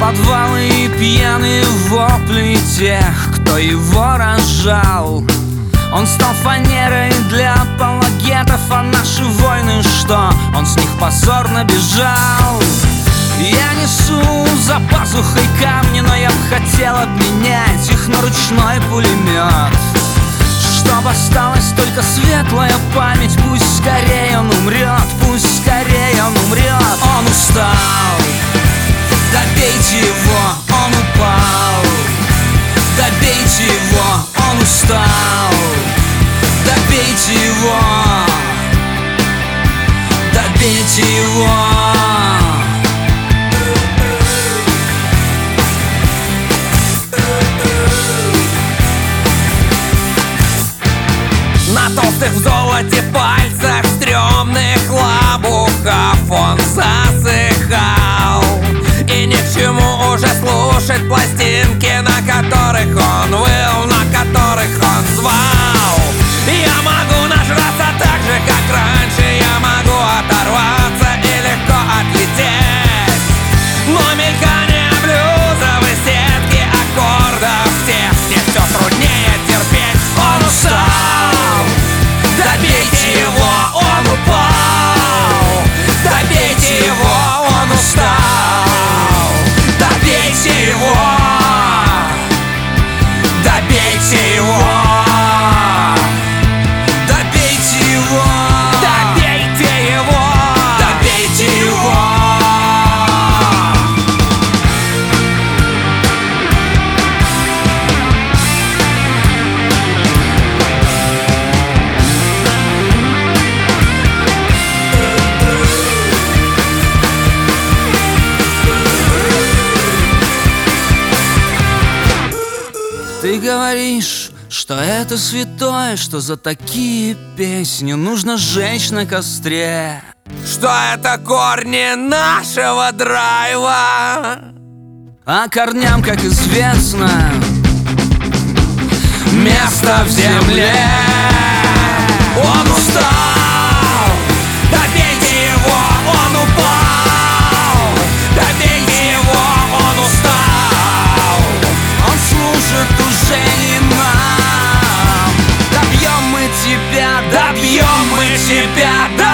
подвалы и пьяные вопли тех, кто его рожал. Он стал фанерой для апологетов, а наши войны что? Он с них позорно бежал. Я несу за пазухой камни, но я бы хотел обменять их на ручной пулемет, чтоб осталась только светлая память. Пусть скорее он умрет, пусть скорее он умрет. Он устал, добейте его, он упал. Добейте его, он устал. Добейте его, добейте его. На толстых в золоте пальцах стрёмных лабухов он засыхал. И ни к чему уже слушать пластинки, на которых он выл, на которых он звал. Я могу нажраться так же, как раньше, я могу оторваться и легко отлететь, но мелькание блюзовой сетки аккордов мне все труднее терпеть. Он устал, добейте его, он упал. Добейте его, он устал. Добейте его, добейте его. Добейте его, добейте его, добейте его. Ты говоришь, что это святое, что за такие песни нужно сжечь на костре, Что это корни нашего драйва. а корням, как известно, Место в земле. Он устал, добейте его, он упал. Добейте его, он устал. он служит уже не нам. Добьем мы тебя, Добьем мы тебя.